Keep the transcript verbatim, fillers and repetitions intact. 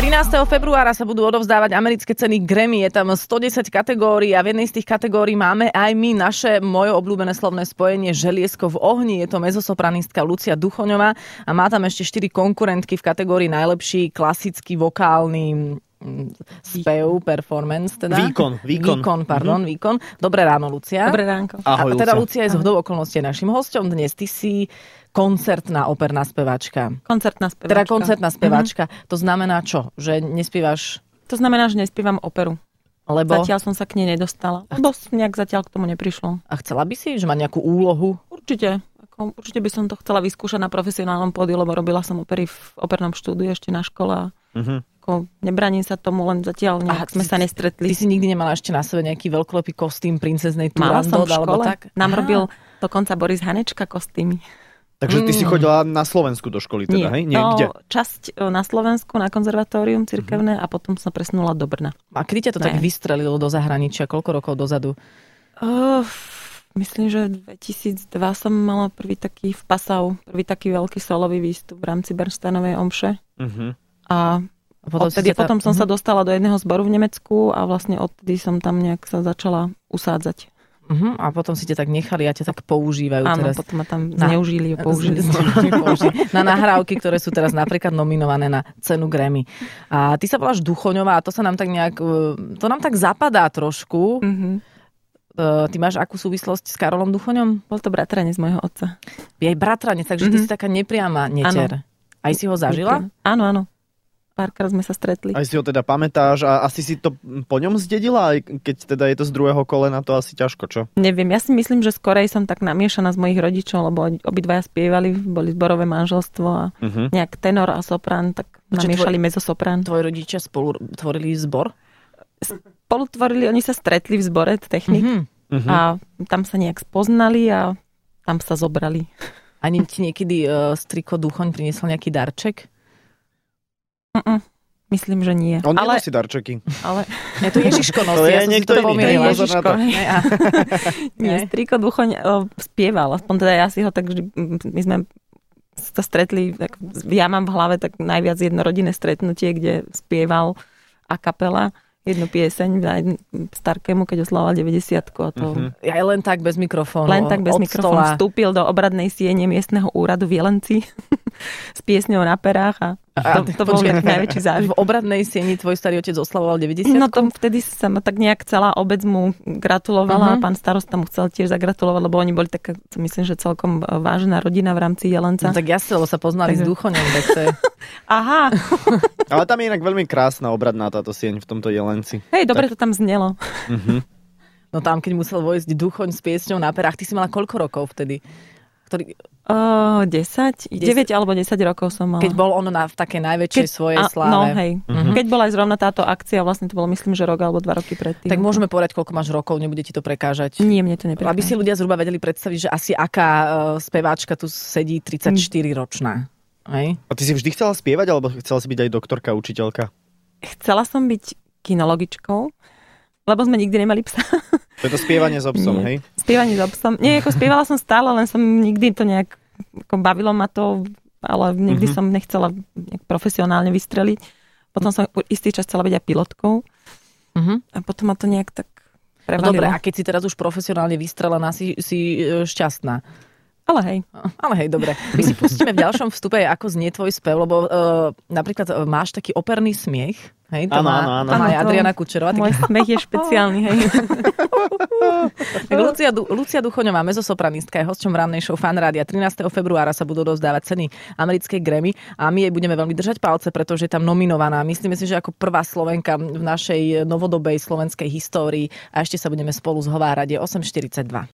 trinásteho februára sa budú odovzdávať americké ceny Grammy. Je tam stodesať kategórií a v jednej z tých kategórií máme aj my naše moje obľúbené slovné spojenie Želiesko v ohni. Je to mezosopranistka Lucia Duchoňová a má tam ešte štyri konkurentky v kategórii najlepší klasický vokálny spev, performance teda. Výkon, výkon. Výkon, pardon, mm-hmm. výkon. Dobré ráno, Lucia. Dobré ránko. Ahoj, a teda Lucia je z hodou okolností našim hosťom. Dnes ty si koncertná operná speváčka. Koncertná speváčka. Teda koncertná speváčka. Mm-hmm. To znamená čo? Že nespievaš? To znamená, že nespievam operu. Lebo? Zatiaľ som sa k nej nedostala. Lebo nejak zatiaľ k tomu neprišlo. A chcela by si, že má nejakú úlohu? Určite. Ako, určite by som to chcela vyskúšať na profesionálnom pódiu, lebo robila som opery v opernom štúdiu ešte na škole. Mm-hmm. Ako, nebraním sa tomu, len zatiaľ nejak sme sa nestretli. Ty si nikdy nemala ešte na sebe nejaký veľkolepý kostým princeznej Turandot? Mala som v škole. Tak? Nám Aha. robil dokonca Boris Hanečka kostýmy. Takže ty mm. si chodila na Slovensku do školy teda, Nie, hej? Niekde? No, časť na Slovensku, na konzervatórium cirkevné mm. a potom sa presunula do Brna. A kedy ťa to ne. tak vystrelilo do zahraničia? Koľko rokov dozadu? Uh, myslím, že dvetisícdva som mala prvý taký v Passau, prvý taký veľký solový výstup v rámci Bernsteinovej omše. Uh-huh. A potom, odtedy, ta... potom som uh-huh. sa dostala do jedného zboru v Nemecku a vlastne odtedy som tam nejak sa začala usádzať. Uh-huh. A potom si ťa tak nechali a ťa tak používajú Áno, teraz. Áno, potom ma tam zneužili a použili. Na nahrávky, ktoré sú teraz napríklad nominované na cenu Grammy. A ty sa voláš Duchoňová a to sa nám tak nejak, to nám tak zapadá trošku. Uh-huh. Ty máš akú súvislosť s Karolom Duchoňom? Bol to bratranec môjho otca. Je aj bratranec, takže uh-huh. ty si taká nepriama netier. Áno. Aj si ho zažila? Áno, áno. Párkrát sme sa stretli. Aj si ho teda pamätáš a asi si to po ňom zdedila, aj keď teda je to z druhého kolena, to asi ťažko, čo? Neviem, ja si myslím, že skorej som tak namiešaná z mojich rodičov, lebo obidvaja spievali, boli zborové manželstvo a uh-huh. nejak tenor a soprán, tak namiešali tvoj, mezzosoprán. Tvoji rodičia spolu tvorili zbor? Spolu tvorili, oni sa stretli v zbore technik uh-huh. a tam sa nejak spoznali a tam sa zobrali. Ani ti niekedy uh, striko Duchoň priniesol nejaký darček? Mm-mm. Myslím, že nie. On ale... nenosí darčeky. Ale... Ja to Ježiško nosí. To je ja niekto iný. To je Ježiško. Nie, striko Duchoň spieval. Aspoň teda ja si ho tak vždy... My sme sa stretli, tak ja mám v hlave tak najviac jedno rodinné stretnutie, kde spieval a kapela jednu pieseň Starkému, keď oslavoval deväťdesiatku. A to... Uh-huh. Ja len tak bez mikrofónu. Len tak bez mikrofónu. Vstúpil do obradnej siene miestneho úradu v Jelenci s piesňou na perách a, a to, to bol taký najväčší zážitok. V obradnej sieni tvoj starý otec oslavoval deväťdesiatku? No to vtedy sa ma tak nejak celá obec mu gratulovala uh-huh. a pán starosta mu chcel tiež zagratulovať, lebo oni boli taká, myslím, že celkom vážená rodina v rámci Jelenca. No tak jasne, lebo sa poznali tak... s Duchoňom. Tak to je... Aha. Ale tam je inak veľmi krásna obradná táto sieň v tomto Jelenci. Hej, dobre tak... to tam znelo. Uh-huh. No tam, keď musel vojsť Duchoň s piesňou na perách, ty si mala koľko rokov vtedy? Ktorý... Uh, desať, deväť alebo desať rokov som mala. Keď bol on na, v takej najväčšej keď, svojej a, sláve. No hej. Uh-huh. Keď bola aj zrovna táto akcia, vlastne to bolo myslím, že rok alebo dva roky predtým. Tak môžeme povedať, koľko máš rokov, nebude ti to prekážať. Nie, mne to neprekáža. Aby si ľudia zhruba vedeli predstaviť, že asi aká uh, speváčka tu sedí tridsaťštyriročná. Hej? A ty si vždy chcela spievať, alebo chcela si byť aj doktorka, učiteľka? Chcela som byť kinologičkou, lebo sme nikdy nemali psa. To je to spievanie s obsom, hej? Spievanie s obsom. Nie, ako spievala som stále, len som nikdy to nejak ako bavilo ma to, ale nikdy uh-huh. som nechcela nejak profesionálne vystreliť. Potom som istý čas chcela byť aj pilotkou. Uh-huh. A potom ma to nejak tak prevalilo. No dobre, a keď si teraz už profesionálne vystrelená, si, si šťastná? Ale hej. Ale hej, dobre. My si pustíme v ďalšom vstupe, ako znie tvoj spev, lebo uh, napríklad uh, máš taký operný smiech. Hej, to áno, má, áno, áno. To má aj Adriana Kučerová. Môj smiech je špeciálny, hej. Tak Lucia, Lucia Duchoňová, mezosopranistka, je hosťom v rannej show Fan Rádia. trinásteho februára sa budú rozdávať ceny americkej Grammy a my jej budeme veľmi držať palce, pretože je tam nominovaná. Myslíme si, že ako prvá Slovenka v našej novodobej slovenskej histórii a ešte sa budeme spolu zhovárať. Je osem štyridsaťdva.